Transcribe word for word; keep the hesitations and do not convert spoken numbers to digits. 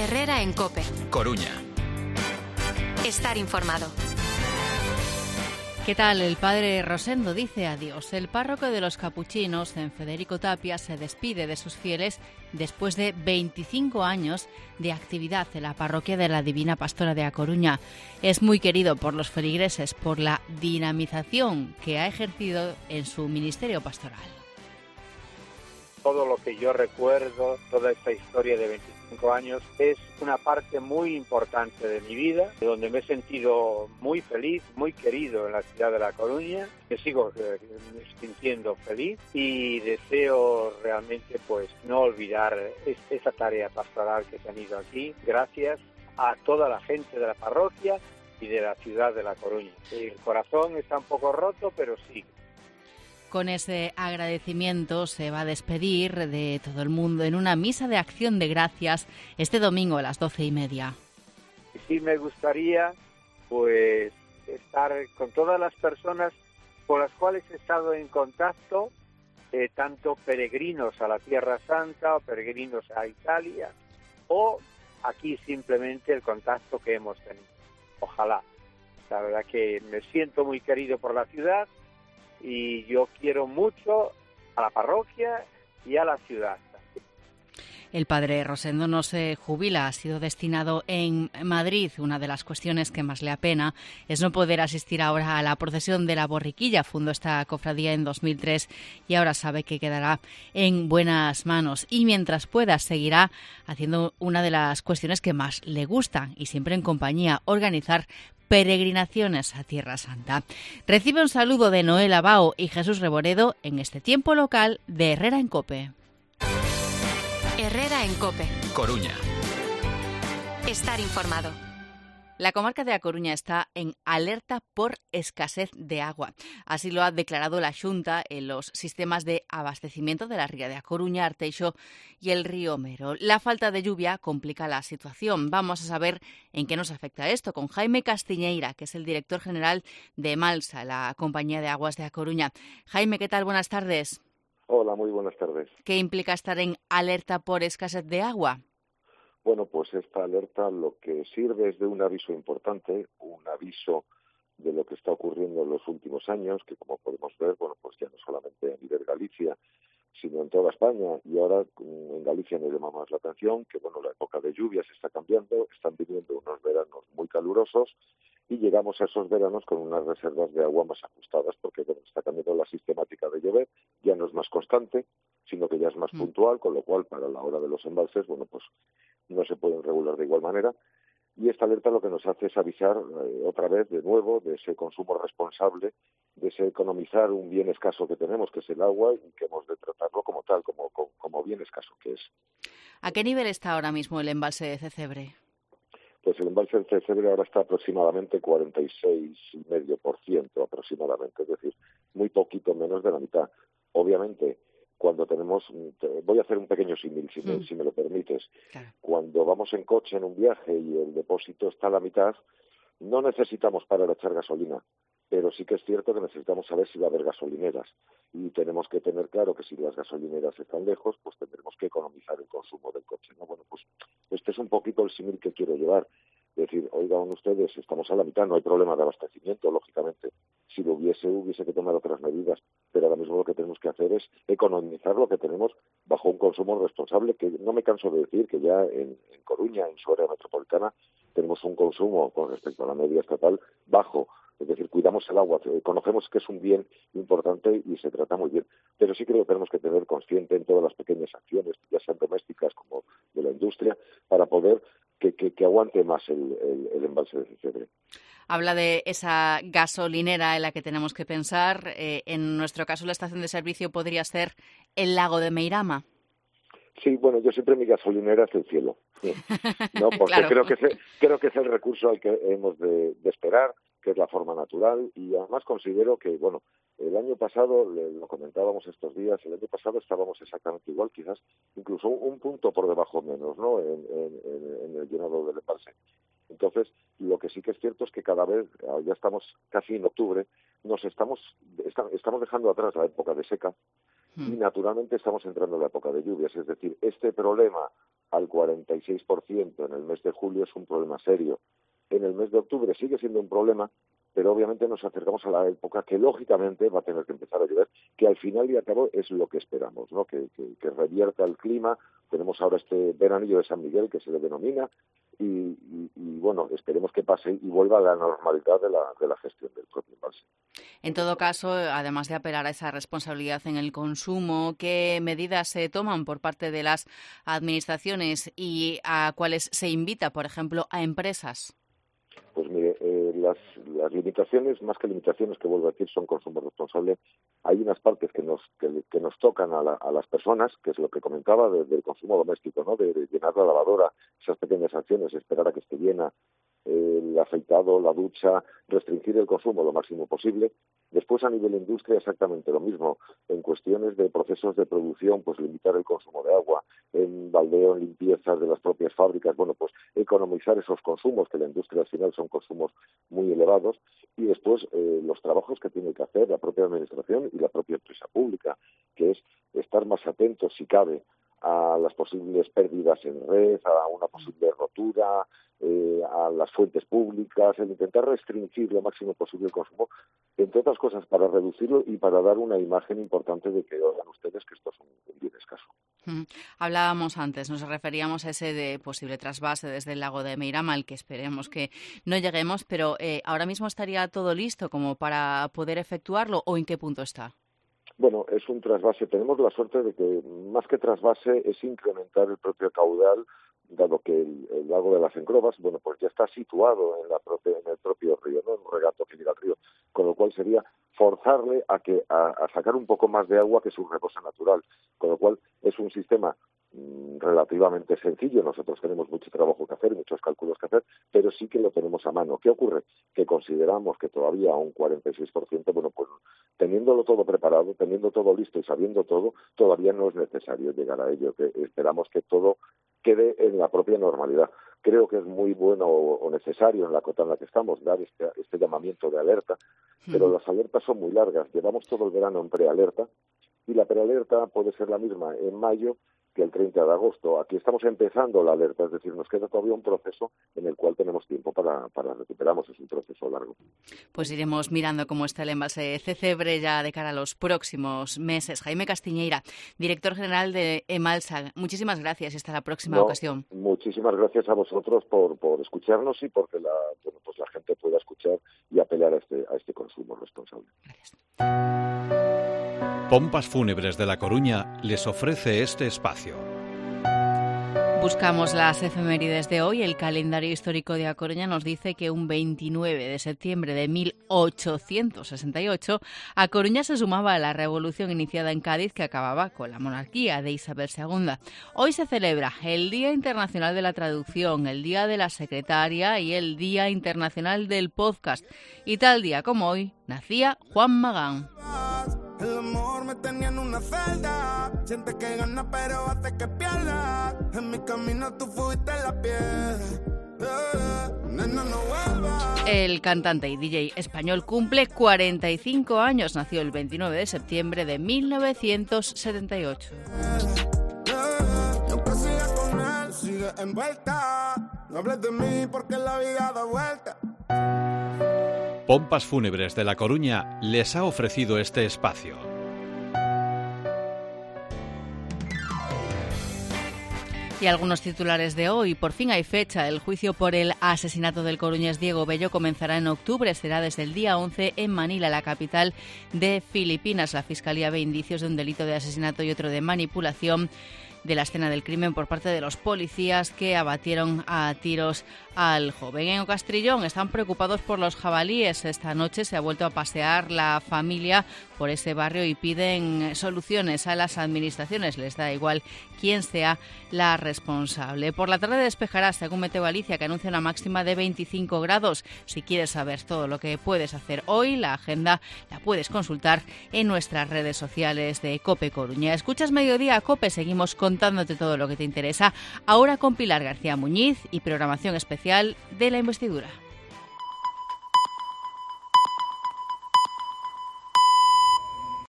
Herrera en COPE. Coruña. Estar informado. ¿Qué tal? El padre Rosendo dice adiós. El párroco de los capuchinos, San Federico Tapia, se despide de sus fieles después de veinticinco años de actividad en la parroquia de la Divina Pastora de A Coruña. Es muy querido por los feligreses por la dinamización que ha ejercido en su ministerio pastoral. Todo lo que yo recuerdo, toda esta historia de veinticinco años, es una parte muy importante de mi vida, donde me he sentido muy feliz, muy querido en la ciudad de La Coruña. Me sigo eh, sintiendo feliz y deseo realmente pues no olvidar es, esa tarea pastoral que he tenido aquí. Gracias a toda la gente de la parroquia y de la ciudad de La Coruña. El corazón está un poco roto, pero sí. Con ese agradecimiento se va a despedir de todo el mundo en una misa de acción de gracias este domingo a las doce y media. Sí me gustaría pues estar con todas las personas con las cuales he estado en contacto, eh, tanto peregrinos a la Tierra Santa o peregrinos a Italia, o aquí simplemente el contacto que hemos tenido. Ojalá. La verdad que me siento muy querido por la ciudad y yo quiero mucho a la parroquia y a la ciudad. El padre Rosendo no se jubila, ha sido destinado en Madrid. Una de las cuestiones que más le apena es no poder asistir ahora a la procesión de la borriquilla. Fundó esta cofradía en dos mil tres y ahora sabe que quedará en buenas manos. Y mientras pueda, seguirá haciendo una de las cuestiones que más le gustan y siempre en compañía, organizar peregrinaciones a Tierra Santa. Recibe un saludo de Noel Abao y Jesús Reboredo en este tiempo local de Herrera en COPE. Herrera en COPE. Coruña. Estar informado. La comarca de A Coruña está en alerta por escasez de agua. Así lo ha declarado la Xunta en los sistemas de abastecimiento de la ría de A Coruña, Arteixo y el río Mero. La falta de lluvia complica la situación. Vamos a saber en qué nos afecta esto con Jaime Castiñeira, que es el director general de Malsa, la compañía de aguas de A Coruña. Jaime, ¿qué tal? Buenas tardes. Hola, muy buenas tardes. ¿Qué implica estar en alerta por escasez de agua? Bueno, pues esta alerta lo que sirve es de un aviso importante, un aviso de lo que está ocurriendo en los últimos años, que como podemos ver, bueno, pues ya no solamente a nivel Galicia, sino en toda España. Y ahora en Galicia me llama más la atención que, bueno, la época de lluvias está cambiando, están viniendo unos veranos muy calurosos y llegamos a esos veranos con unas reservas de agua más ajustadas, porque, bueno, está cambiando la sistemática de llover, ya no es más constante, sino que ya es más mm. puntual, con lo cual para la hora de los embalses, bueno, pues no se pueden regular de igual manera. Y esta alerta lo que nos hace es avisar eh, otra vez, de nuevo, de ese consumo responsable, de ese economizar un bien escaso que tenemos, que es el agua, y que hemos de tratarlo como tal, como, como, como bien escaso que es. ¿A qué nivel está ahora mismo el embalse de Cecebre? Pues el embalse de Cecebre ahora está aproximadamente cuarenta y seis coma cinco por ciento aproximadamente, es decir, muy poquito menos de la mitad. Obviamente, cuando tenemos, voy a hacer un pequeño símil, si, mm. si me lo permites. Claro. Cuando vamos en coche en un viaje y el depósito está a la mitad, no necesitamos parar a echar gasolina, pero sí que es cierto que necesitamos saber si va a haber gasolineras. Y tenemos que tener claro que si las gasolineras están lejos, pues tendremos que economizar el consumo del coche, ¿no? Bueno, pues este es un poquito el símil que quiero llevar. Es decir, oigan ustedes, estamos a la mitad, no hay problema de abastecimiento, lógicamente. Si lo hubiese, hubiese que tomar otras medidas, pero ahora mismo lo que tenemos que hacer es economizar lo que tenemos bajo un consumo responsable, que no me canso de decir que ya en, en Coruña, en su área metropolitana, tenemos un consumo con respecto a la media estatal bajo. Es decir, cuidamos el agua, conocemos que es un bien importante y se trata muy bien, pero sí creo que tenemos que tener consciente en todas las pequeñas acciones, ya sean domésticas como de la industria, para poder que, que, que aguante más el, el, el embalse de Cecebre. Habla de esa gasolinera en la que tenemos que pensar. Eh, en nuestro caso, la estación de servicio podría ser el lago de Meirama. Sí, bueno, yo siempre mi gasolinera es el cielo, ¿sí? ¿No? Porque claro. creo que es, creo que es el recurso al que hemos de, de esperar, que es la forma natural, y además considero que, bueno, el año pasado, lo comentábamos estos días, el año pasado estábamos exactamente igual, quizás incluso un punto por debajo menos, ¿no?, en, en, en el llenado del embalse. Entonces, lo que sí que es cierto es que cada vez, ya estamos casi en octubre, nos estamos, estamos dejando atrás la época de seca, y naturalmente estamos entrando en la época de lluvias, es decir, este problema al cuarenta y seis por ciento en el mes de julio es un problema serio. En el mes de octubre sigue siendo un problema, pero obviamente nos acercamos a la época que lógicamente va a tener que empezar a llover, que al final y al cabo es lo que esperamos, ¿no? Que, que, que revierta el clima. Tenemos ahora este veranillo de San Miguel que se le denomina y, y, y bueno, esperemos que pase y vuelva a la normalidad de la, de la gestión del propio embalse. En todo caso, además de apelar a esa responsabilidad en el consumo, ¿qué medidas se toman por parte de las administraciones y a cuáles se invita, por ejemplo, a empresas? Pues mire, eh, las, las limitaciones, más que limitaciones que vuelvo a decir, son consumo responsable. Hay unas partes que nos que, que nos tocan a, la, a las personas, que es lo que comentaba de, del consumo doméstico, ¿no? De, de llenar la lavadora, esas pequeñas acciones, esperar a que esté llena, eh, el afeitado, la ducha, restringir el consumo lo máximo posible. Después, a nivel industria, exactamente lo mismo. En cuestiones de procesos de producción, pues limitar el consumo de agua. En baldeo, en limpiezas de las propias fábricas, bueno, pues economizar esos consumos, que la industria al final son consumos muy elevados. Y después, eh, los trabajos que tiene que hacer la propia administración y la propia empresa pública, que es estar más atentos, si cabe, a las posibles pérdidas en red, a una posible rotura, eh, a las fuentes públicas, el intentar restringir lo máximo posible el consumo, entre otras cosas para reducirlo y para dar una imagen importante de que oigan ustedes que esto es un bien escaso. Mm. Hablábamos antes, nos referíamos a ese de posible trasvase desde el lago de Meirama, al que esperemos que no lleguemos, pero eh, ¿ahora mismo estaría todo listo como para poder efectuarlo o en qué punto está? Bueno, es un trasvase. Tenemos la suerte de que más que trasvase es incrementar el propio caudal, dado que el, el lago de las Encrobas, bueno, pues ya está situado en, la propia, en el propio río, ¿no? En un regato que llega al río, con lo cual sería forzarle a que a, a sacar un poco más de agua que su reposo natural, con lo cual es un sistema mmm, relativamente sencillo. Nosotros tenemos mucho trabajo que hacer, muchos cálculos que hacer, pero sí que lo tenemos a mano. ¿Qué ocurre? Que consideramos que todavía un cuarenta y seis por ciento, bueno, pues teniéndolo todo preparado, teniendo todo listo y sabiendo todo, todavía no es necesario llegar a ello, que esperamos que todo quede en la propia normalidad. Creo que es muy bueno o necesario en la cota en la que estamos dar este, este llamamiento de alerta, pero las alertas son muy largas. Llevamos todo el verano en prealerta y la prealerta puede ser la misma en mayo que el treinta de agosto. Aquí estamos empezando la alerta, es decir, nos queda todavía un proceso en el cual tenemos tiempo para, para recuperarnos. Es un proceso largo. Pues iremos mirando cómo está el embalse Cecebre ya de cara a los próximos meses. Jaime Castiñeira, director general de Emalsa, muchísimas gracias y hasta la próxima no, ocasión. Muchísimas gracias a vosotros por, por escucharnos y porque la, bueno, pues la gente pueda escuchar y apelar a este, a este consumo responsable. Gracias. Pompas Fúnebres de La Coruña les ofrece este espacio. Buscamos las efemérides de hoy. El calendario histórico de A Coruña nos dice que un veintinueve de septiembre de mil ochocientos sesenta y ocho, A Coruña se sumaba a la revolución iniciada en Cádiz que acababa con la monarquía de Isabel segunda. Hoy se celebra el Día Internacional de la Traducción, el Día de la Secretaria y el Día Internacional del Podcast. Y tal día como hoy nacía Juan Magán. El amor me tenía en una celda. Siente que gana pero hace que pierda. En mi camino tú fuiste la piedra. Eh, nena, no vuelvas. El cantante y D J español cumple cuarenta y cinco años. Nació el veintinueve de septiembre de mil novecientos setenta y ocho. Eh, y aunque siga con él, sigue envuelta. No hables de mí porque la vida da vuelta. Pompas Fúnebres de La Coruña les ha ofrecido este espacio. Y algunos titulares de hoy. Por fin hay fecha. El juicio por el asesinato del coruñés Diego Bello comenzará en octubre. Será desde el día once en Manila, la capital de Filipinas. La Fiscalía ve indicios de un delito de asesinato y otro de manipulación de la escena del crimen por parte de los policías que abatieron a tiros al joven. En Castrillón están preocupados por los jabalíes. Esta noche se ha vuelto a pasear la familia por ese barrio y piden soluciones a las administraciones. Les da igual quién sea la responsable. Por la tarde despejará, según Meteo Galicia, que anuncia una máxima de veinticinco grados. Si quieres saber todo lo que puedes hacer hoy, la agenda la puedes consultar en nuestras redes sociales de COPE Coruña. Escuchas Mediodía COPE, seguimos contándote todo lo que te interesa. Ahora con Pilar García Muñiz y programación especial de la investidura.